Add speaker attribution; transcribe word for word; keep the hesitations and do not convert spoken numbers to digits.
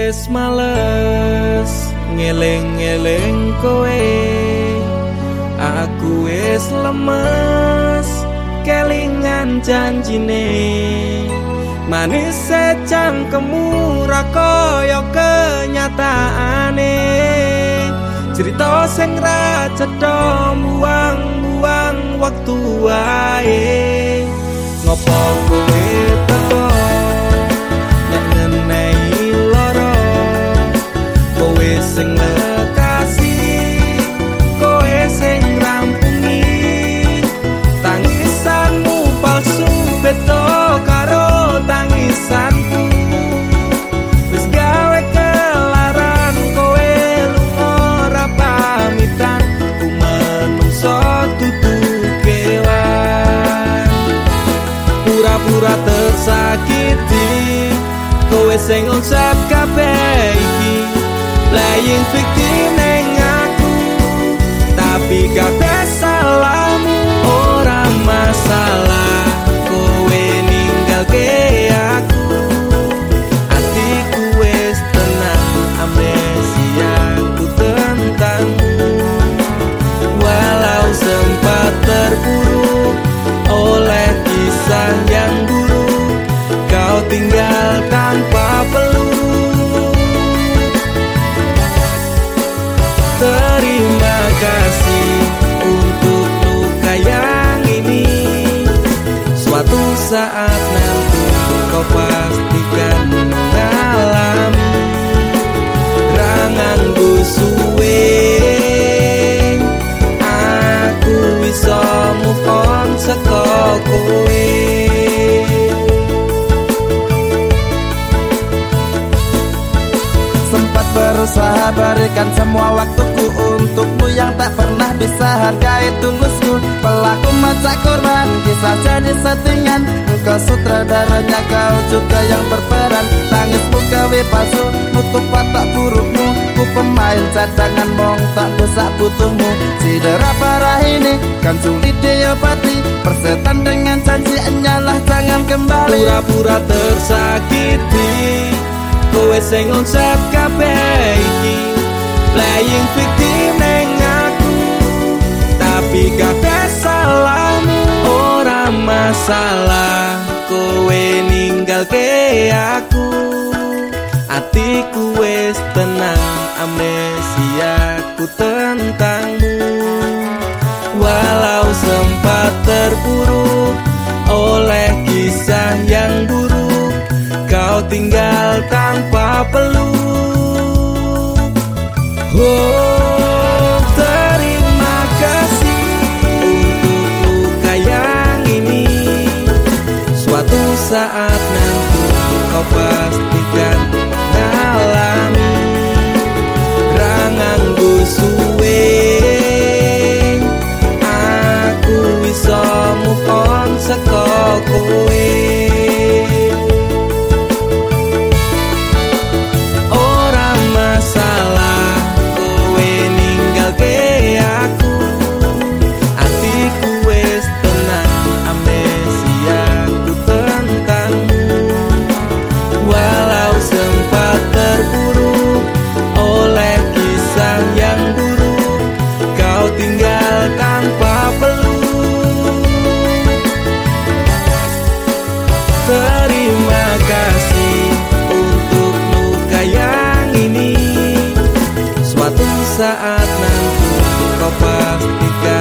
Speaker 1: wis males ngeleng-ngeleng kowe, aku wis lemes kelingan janjine. Manis secangkemmu ra kaya kenyataane, cerita sing ra cetha buang-buang waktu wae. Ngopo kowe teko nek ngenehi lara, kowe sing lekasih, kowe sing rampungi. Tangisanmu palsu beda karo tangisanku, wis gawe kelaran kowe lunga ora pamitan. Ku menungso dudu kewan, pura-pura tersakiti, kowe sing ngucap kabeh iki. Playing victim neng aku, tapi kabeh salahmu. Ora masalah kowe ninggalke aku, atiku wis tenang, amnesiaku tentangmu. Walau sempat terpuruk oleh kisah yang buruk, kau tinggal tanpa peluk. Terima kasih untuk luka yang ini, suatu saat nanti kau pastikan mengalami. Rangangku suwe, aku bisa move on saka kowe.
Speaker 2: Sempat berusaha berikan semua waktuku untukmu yang tak pernah bisa hargai tulusku. Pelaku macak korban, kisah jadi settingan. Engkau sutradaranya, kau juga yang berperan. Tangismu gawe palsu, nutup watak burukmu. Ku pemain cadangan, mong tak bisa butuhmu. Cedera parah ini kan sulit diobati, persetan dengan janji hanyalah jangan kembali.
Speaker 1: Pura-pura tersakiti, kowe sing ngucap kabeh iki. Playing victim neng aku, tapi kabeh salahmu. Ora masalah kowe ninggalke aku, atiku wis tenang, amnesiaku tentangmu. Walau sempat terpuruk oleh kisah yang buruk, kau tinggal tanpa peluk. Oh, terima kasih untuk luka yang ini, suatu saat nanti kau pastikan mengalami. Rangangku suwe, aku bisa move on saka kowe. Terima kasih untuk luka yang ini, suatu saat nanti kau pastikan